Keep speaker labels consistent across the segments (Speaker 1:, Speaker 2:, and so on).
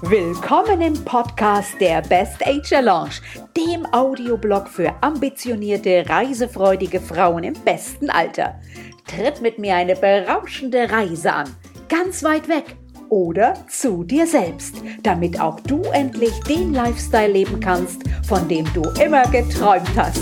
Speaker 1: Willkommen im Podcast der Best Age Lounge, dem Audioblog für ambitionierte, reisefreudige Frauen im besten Alter. Tritt mit mir eine berauschende Reise an, ganz weit weg oder zu dir selbst, damit auch du endlich den Lifestyle leben kannst, von dem du immer geträumt hast.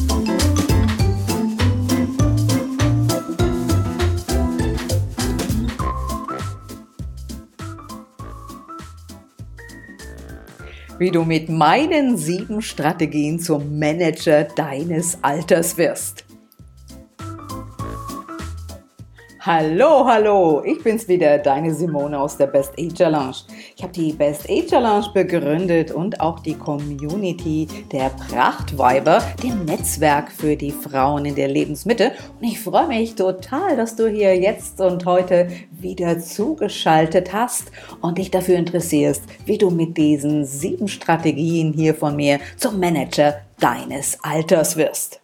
Speaker 1: Wie du mit meinen 7 Strategien zum Manager deines Alters wirst. Hallo, ich bin's wieder, deine Simone aus der Best Age Lounge. Ich habe die Best Age Lounge begründet und auch die Community der Prachtweiber, dem Netzwerk für die Frauen in der Lebensmitte. Und ich freue mich total, dass du hier jetzt und heute wieder zugeschaltet hast und dich dafür interessierst, wie du mit diesen 7 Strategien hier von mir zum Manager deines Alters wirst.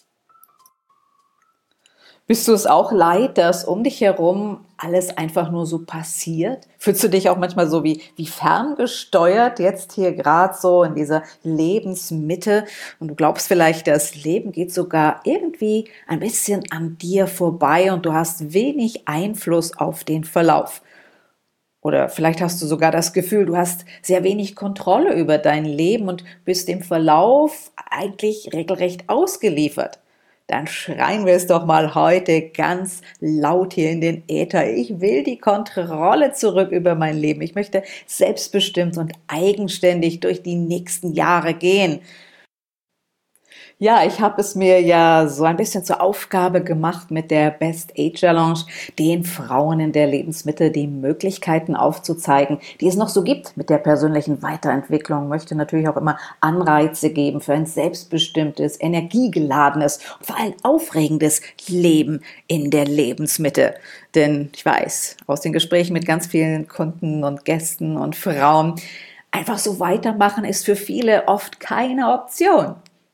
Speaker 1: Bist du es auch leid, dass um dich herum alles einfach nur so passiert? Fühlst du dich auch manchmal so wie ferngesteuert, jetzt hier gerade so in dieser Lebensmitte? Und du glaubst vielleicht, das Leben geht sogar irgendwie ein bisschen an dir vorbei und du hast wenig Einfluss auf den Verlauf. Oder vielleicht hast du sogar das Gefühl, du hast sehr wenig Kontrolle über dein Leben und bist dem Verlauf eigentlich regelrecht ausgeliefert. Dann schreien wir es doch mal heute ganz laut hier in den Äther. Ich will die Kontrolle zurück über mein Leben. Ich möchte selbstbestimmt und eigenständig durch die nächsten Jahre gehen. Ja, ich habe es mir ja so ein bisschen zur Aufgabe gemacht, mit der Best Age Lounge den Frauen in der Lebensmitte die Möglichkeiten aufzuzeigen, die es noch so gibt mit der persönlichen Weiterentwicklung. Ich möchte natürlich auch immer Anreize geben für ein selbstbestimmtes, energiegeladenes und vor allem aufregendes Leben in der Lebensmitte. Denn ich weiß, aus den Gesprächen mit ganz vielen Kunden und Gästen und Frauen, einfach so weitermachen ist für viele oft keine Option.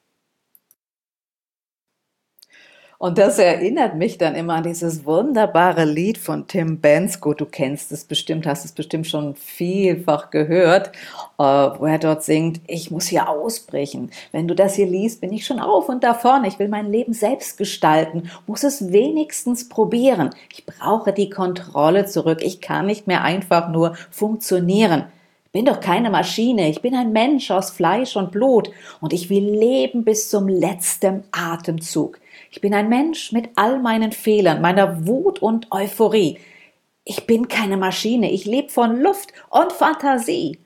Speaker 1: Und das erinnert mich dann immer an dieses wunderbare Lied von Tim Bendzko. Du kennst es bestimmt, hast es bestimmt schon vielfach gehört, wo er dort singt, ich muss hier ausbrechen. Wenn du das hier liest, bin ich schon auf und davon. Ich will mein Leben selbst gestalten, muss es wenigstens probieren. Ich brauche die Kontrolle zurück. Ich kann nicht mehr einfach nur funktionieren. Ich bin doch keine Maschine. Ich bin ein Mensch aus Fleisch und Blut und ich will leben bis zum letzten Atemzug. Ich bin ein Mensch mit all meinen Fehlern, meiner Wut und Euphorie. Ich bin keine Maschine, ich lebe von Luft und Fantasie.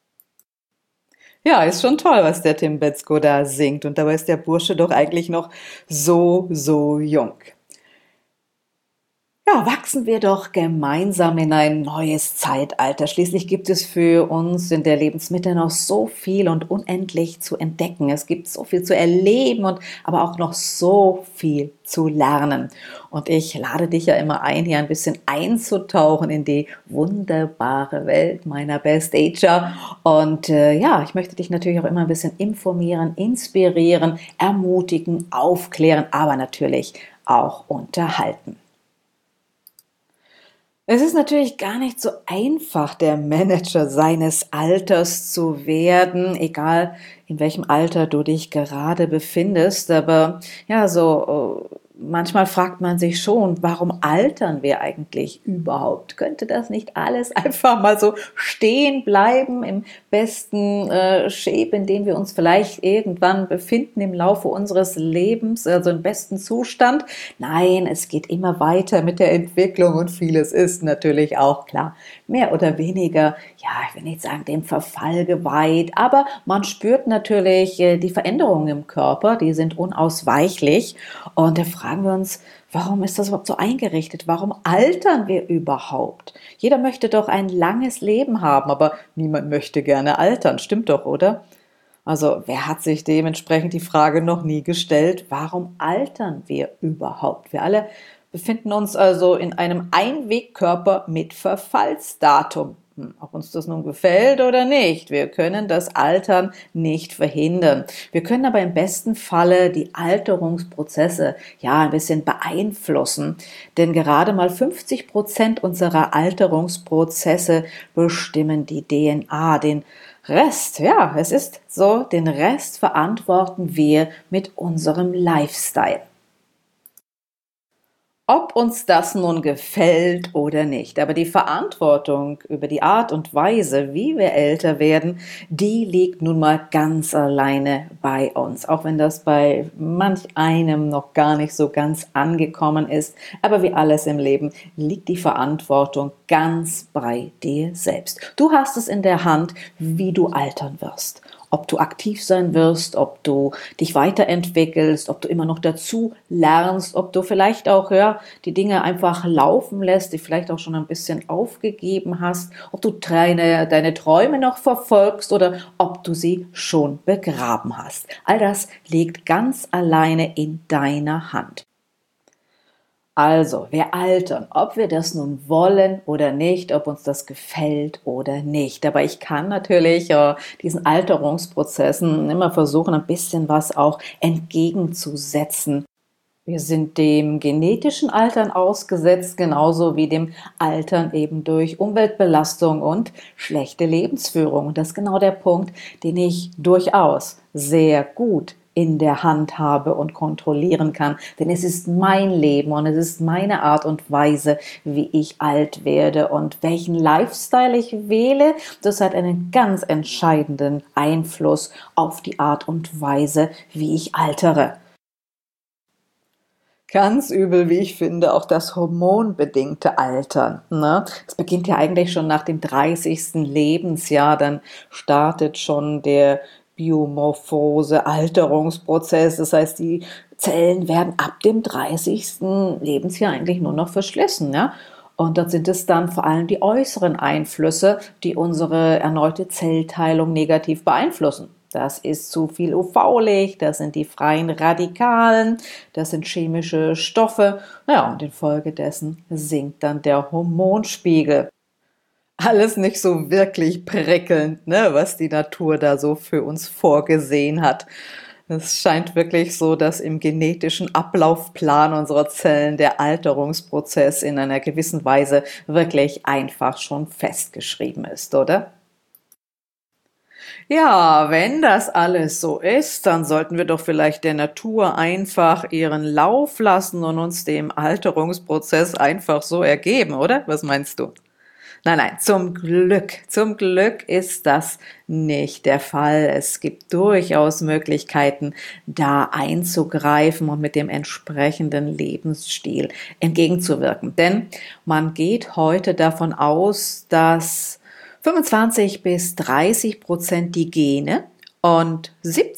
Speaker 1: Ja, ist schon toll, was der Tim Bendzko da singt. Und dabei ist der Bursche doch eigentlich noch so jung. Ja, wachsen wir doch gemeinsam in ein neues Zeitalter. Schließlich gibt es für uns in der Lebensmitte noch so viel und unendlich zu entdecken. Es gibt so viel zu erleben und aber auch noch so viel zu lernen. Und ich lade dich ja immer ein, hier ein bisschen einzutauchen in die wunderbare Welt meiner Best Ager. Und ich möchte dich natürlich auch immer ein bisschen informieren, inspirieren, ermutigen, aufklären, aber natürlich auch unterhalten. Es ist natürlich gar nicht so einfach, der Manager seines Alters zu werden, egal in welchem Alter du dich gerade befindest. Aber ja, manchmal fragt man sich schon, warum altern wir eigentlich überhaupt? Könnte das nicht alles einfach mal so stehen bleiben im besten Shape, in dem wir uns vielleicht irgendwann befinden im Laufe unseres Lebens, also im besten Zustand? Nein, es geht immer weiter mit der Entwicklung und vieles ist natürlich auch klar, mehr oder weniger, ja, ich will nicht sagen, dem Verfall geweiht, aber man spürt natürlich die Veränderungen im Körper, die sind unausweichlich und da fragen wir uns, warum ist das überhaupt so eingerichtet? Warum altern wir überhaupt? Jeder möchte doch ein langes Leben haben, aber niemand möchte gerne altern, stimmt doch, oder? Also wer hat sich dementsprechend die Frage noch nie gestellt, warum altern wir überhaupt? Wir alle befinden uns also in einem Einwegkörper mit Verfallsdatum. Ob uns das nun gefällt oder nicht. Wir können das Altern nicht verhindern. Wir können aber im besten Falle die Alterungsprozesse ja ein bisschen beeinflussen. Denn gerade mal 50% unserer Alterungsprozesse bestimmen die DNA. Den Rest, ja, es ist so, den Rest verantworten wir mit unserem Lifestyle. Ob uns das nun gefällt oder nicht, aber die Verantwortung über die Art und Weise, wie wir älter werden, die liegt nun mal ganz alleine bei uns. Auch wenn das bei manch einem noch gar nicht so ganz angekommen ist. Aber wie alles im Leben liegt die Verantwortung ganz bei dir selbst. Du hast es in der Hand, wie du altern wirst. Ob du aktiv sein wirst, ob du dich weiterentwickelst, ob du immer noch dazu lernst, ob du vielleicht auch die Dinge einfach laufen lässt, die vielleicht auch schon ein bisschen aufgegeben hast, ob du deine Träume noch verfolgst oder ob du sie schon begraben hast. All das liegt ganz alleine in deiner Hand. Also, wir altern, ob wir das nun wollen oder nicht, ob uns das gefällt oder nicht. Aber ich kann natürlich diesen Alterungsprozessen immer versuchen, ein bisschen was auch entgegenzusetzen. Wir sind dem genetischen Altern ausgesetzt, genauso wie dem Altern eben durch Umweltbelastung und schlechte Lebensführung. Und das ist genau der Punkt, den ich durchaus sehr gut in der Hand habe und kontrollieren kann. Denn es ist mein Leben und es ist meine Art und Weise, wie ich alt werde und welchen Lifestyle ich wähle. Das hat einen ganz entscheidenden Einfluss auf die Art und Weise, wie ich altere. Ganz übel, wie ich finde, auch das hormonbedingte Altern. Ne? Das beginnt ja eigentlich schon nach dem 30. Lebensjahr, dann startet schon der Biomorphose, Alterungsprozess. Das heißt, die Zellen werden ab dem 30. Lebensjahr eigentlich nur noch verschlissen. Ja? Und dort sind es dann vor allem die äußeren Einflüsse, die unsere erneute Zellteilung negativ beeinflussen. Das ist zu viel UV-Licht, das sind die freien Radikalen, das sind chemische Stoffe. Ja, und infolgedessen sinkt dann der Hormonspiegel. Alles nicht so wirklich prickelnd, ne, was die Natur da so für uns vorgesehen hat. Es scheint wirklich so, dass im genetischen Ablaufplan unserer Zellen der Alterungsprozess in einer gewissen Weise wirklich einfach schon festgeschrieben ist, oder? Ja, wenn das alles so ist, dann sollten wir doch vielleicht der Natur einfach ihren Lauf lassen und uns dem Alterungsprozess einfach so ergeben, oder? Was meinst du? Nein, nein, zum Glück ist das nicht der Fall. Es gibt durchaus Möglichkeiten, da einzugreifen und mit dem entsprechenden Lebensstil entgegenzuwirken. Denn man geht heute davon aus, dass 25-30% die Gene und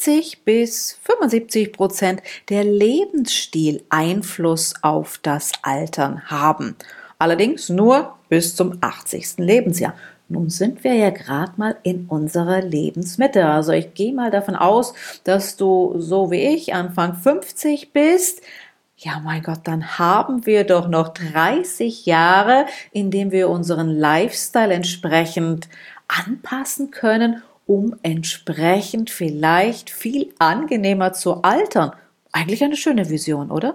Speaker 1: 70-75% der Lebensstil Einfluss auf das Altern haben. Allerdings nur bis zum 80. Lebensjahr. Nun sind wir ja gerade mal in unserer Lebensmitte. Also ich gehe mal davon aus, dass du so wie ich Anfang 50 bist. Ja, mein Gott, dann haben wir doch noch 30 Jahre, in denen wir unseren Lifestyle entsprechend anpassen können, um entsprechend vielleicht viel angenehmer zu altern. Eigentlich eine schöne Vision, oder?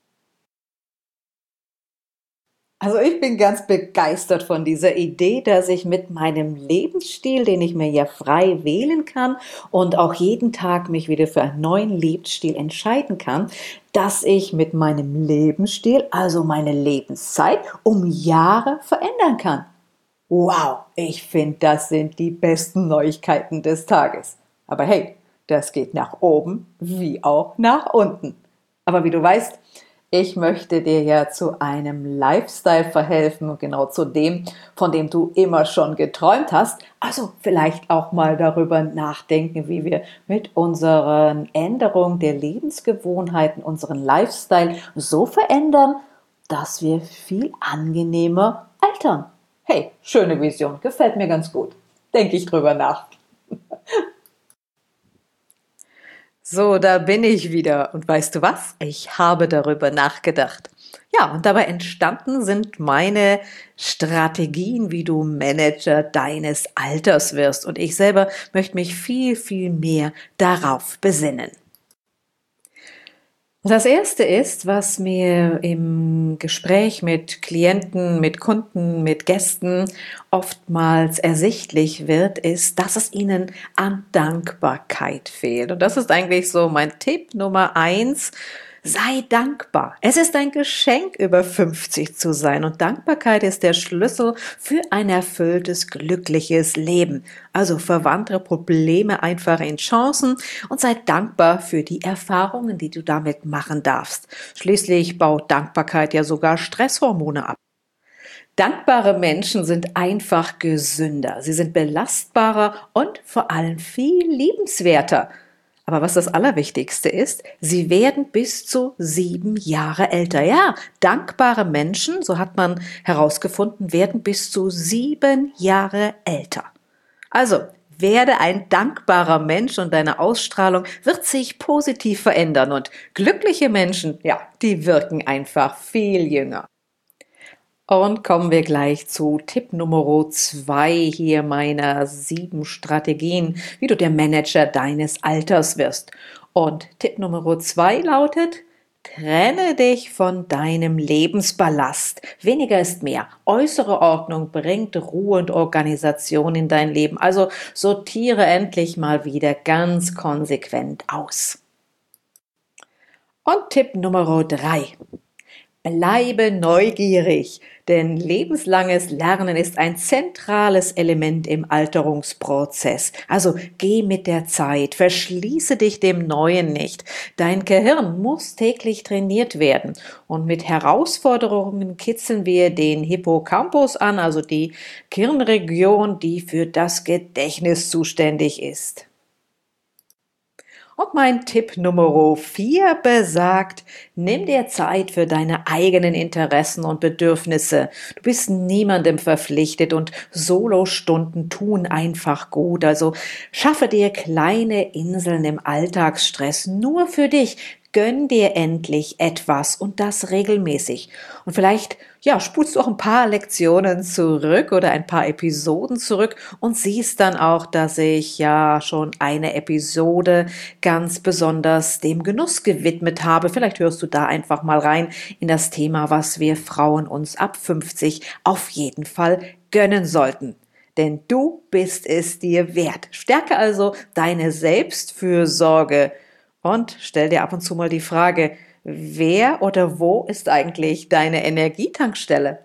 Speaker 1: Also ich bin ganz begeistert von dieser Idee, dass ich mit meinem Lebensstil, den ich mir ja frei wählen kann und auch jeden Tag mich wieder für einen neuen Lebensstil entscheiden kann, dass ich mit meinem Lebensstil, also meine Lebenszeit, um Jahre verändern kann. Wow, ich finde, das sind die besten Neuigkeiten des Tages. Aber hey, das geht nach oben wie auch nach unten. Aber wie du weißt, ich möchte dir ja zu einem Lifestyle verhelfen und genau zu dem, von dem du immer schon geträumt hast. Also vielleicht auch mal darüber nachdenken, wie wir mit unseren Änderungen der Lebensgewohnheiten unseren Lifestyle so verändern, dass wir viel angenehmer altern. Hey, schöne Vision, gefällt mir ganz gut. Denke ich drüber nach. So, da bin ich wieder. Und weißt du was? Ich habe darüber nachgedacht. Ja, und dabei entstanden sind meine Strategien, wie du Manager deines Alters wirst. Und ich selber möchte mich viel, viel mehr darauf besinnen. Das erste ist, was mir im Gespräch mit Klienten, mit Kunden, mit Gästen oftmals ersichtlich wird, ist, dass es ihnen an Dankbarkeit fehlt. Und das ist eigentlich so mein Tipp Nummer eins. Sei dankbar. Es ist ein Geschenk, über 50 zu sein, und Dankbarkeit ist der Schlüssel für ein erfülltes, glückliches Leben. Also verwandle Probleme einfach in Chancen und sei dankbar für die Erfahrungen, die du damit machen darfst. Schließlich baut Dankbarkeit ja sogar Stresshormone ab. Dankbare Menschen sind einfach gesünder. Sie sind belastbarer und vor allem viel liebenswerter. Aber was das Allerwichtigste ist, sie werden bis zu 7 Jahre älter. Ja, dankbare Menschen, so hat man herausgefunden, werden bis zu 7 Jahre älter. Also, werde ein dankbarer Mensch und deine Ausstrahlung wird sich positiv verändern, und glückliche Menschen, ja, die wirken einfach viel jünger. Und kommen wir gleich zu Tipp Nummer 2 hier meiner 7 Strategien, wie du der Manager deines Alters wirst. Und Tipp Nummer 2 lautet: Trenne dich von deinem Lebensballast. Weniger ist mehr. Äußere Ordnung bringt Ruhe und Organisation in dein Leben. Also sortiere endlich mal wieder ganz konsequent aus. Und Tipp Nummer 3. Bleibe neugierig, denn lebenslanges Lernen ist ein zentrales Element im Alterungsprozess. Also geh mit der Zeit, verschließe dich dem Neuen nicht. Dein Gehirn muss täglich trainiert werden, und mit Herausforderungen kitzeln wir den Hippocampus an, also die Gehirnregion, die für das Gedächtnis zuständig ist. Und mein Tipp Nummer 4 besagt: Nimm dir Zeit für deine eigenen Interessen und Bedürfnisse. Du bist niemandem verpflichtet, und Solostunden tun einfach gut. Also schaffe dir kleine Inseln im Alltagsstress nur für dich. Gönn dir endlich etwas, und das regelmäßig. Und vielleicht, ja, spulst du auch ein paar Lektionen zurück oder ein paar Episoden zurück und siehst dann auch, dass ich ja schon eine Episode ganz besonders dem Genuss gewidmet habe. Vielleicht hörst du da einfach mal rein in das Thema, was wir Frauen uns ab 50 auf jeden Fall gönnen sollten. Denn du bist es dir wert. Stärke also deine Selbstfürsorge. Und stell dir ab und zu mal die Frage: Wer oder wo ist eigentlich deine Energietankstelle?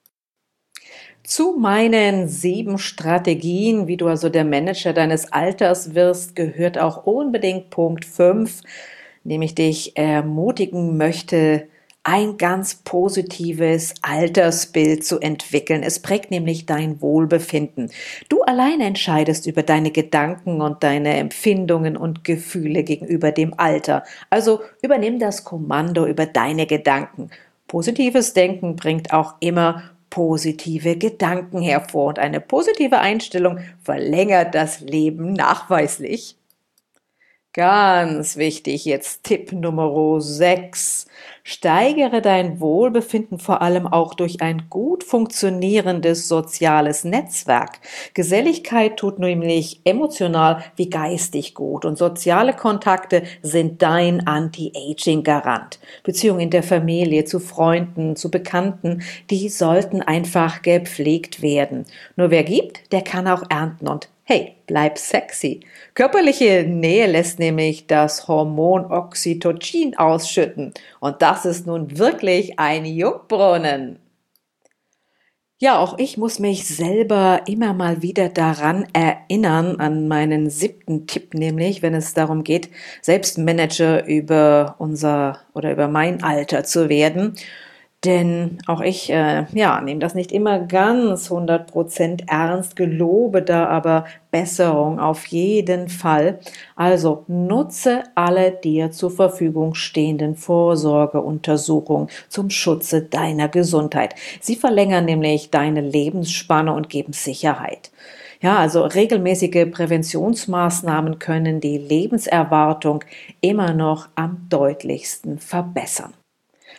Speaker 1: Zu meinen 7 Strategien, wie du also der Manager deines Alters wirst, gehört auch unbedingt Punkt 5, dem ich dich ermutigen möchte, ein ganz positives Altersbild zu entwickeln. Es prägt nämlich dein Wohlbefinden. Du allein entscheidest über deine Gedanken und deine Empfindungen und Gefühle gegenüber dem Alter. Also übernimm das Kommando über deine Gedanken. Positives Denken bringt auch immer positive Gedanken hervor, und eine positive Einstellung verlängert das Leben nachweislich. Ganz wichtig, jetzt Tipp Nummer 6. Steigere dein Wohlbefinden vor allem auch durch ein gut funktionierendes soziales Netzwerk. Geselligkeit tut nämlich emotional wie geistig gut, und soziale Kontakte sind dein Anti-Aging-Garant. Beziehungen in der Familie, zu Freunden, zu Bekannten, die sollten einfach gepflegt werden. Nur wer gibt, der kann auch ernten, und hey, bleib sexy. Körperliche Nähe lässt nämlich das Hormon Oxytocin ausschütten. Und das ist nun wirklich ein Jungbrunnen. Ja, auch ich muss mich selber immer mal wieder daran erinnern, an meinen 7. Tipp, nämlich wenn es darum geht, selbst Manager über unser oder über mein Alter zu werden. Denn auch ich nehme das nicht immer ganz 100% ernst, gelobe da aber Besserung auf jeden Fall. Also nutze alle dir zur Verfügung stehenden Vorsorgeuntersuchungen zum Schutze deiner Gesundheit. Sie verlängern nämlich deine Lebensspanne und geben Sicherheit. Ja, also regelmäßige Präventionsmaßnahmen können die Lebenserwartung immer noch am deutlichsten verbessern.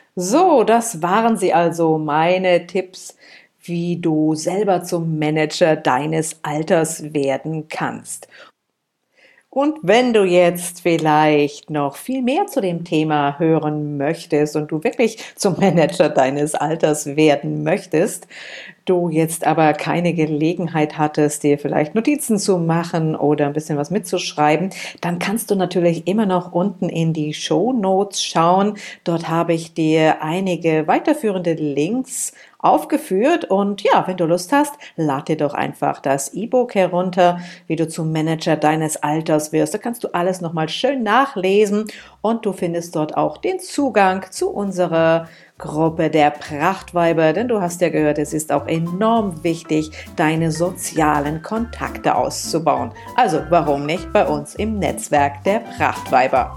Speaker 1: So, das waren sie also, meine Tipps, wie du selber zum Manager deines Alters werden kannst. Und wenn du jetzt vielleicht noch viel mehr zu dem Thema hören möchtest und du wirklich zum Manager deines Alters werden möchtest, du jetzt aber keine Gelegenheit hattest, dir vielleicht Notizen zu machen oder ein bisschen was mitzuschreiben, dann kannst du natürlich immer noch unten in die Shownotes schauen. Dort habe ich dir einige weiterführende Links aufgeführt und ja, wenn du Lust hast, lad dir doch einfach das E-Book herunter, wie du zum Manager deines Alters wirst. Da kannst du alles nochmal schön nachlesen und du findest dort auch den Zugang zu unserer Gruppe der Prachtweiber, denn du hast ja gehört, es ist auch enorm wichtig, deine sozialen Kontakte auszubauen. Also warum nicht bei uns im Netzwerk der Prachtweiber?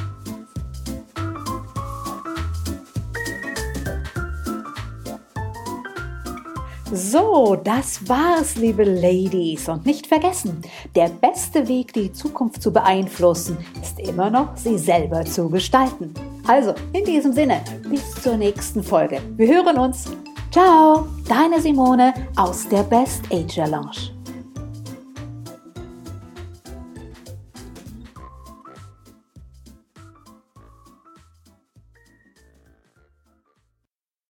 Speaker 1: So, das war's, liebe Ladies. Und nicht vergessen, der beste Weg, die Zukunft zu beeinflussen, ist immer noch, sie selber zu gestalten. Also, in diesem Sinne, bis zur nächsten Folge. Wir hören uns. Ciao, deine Simone aus der Best Ager Lounge.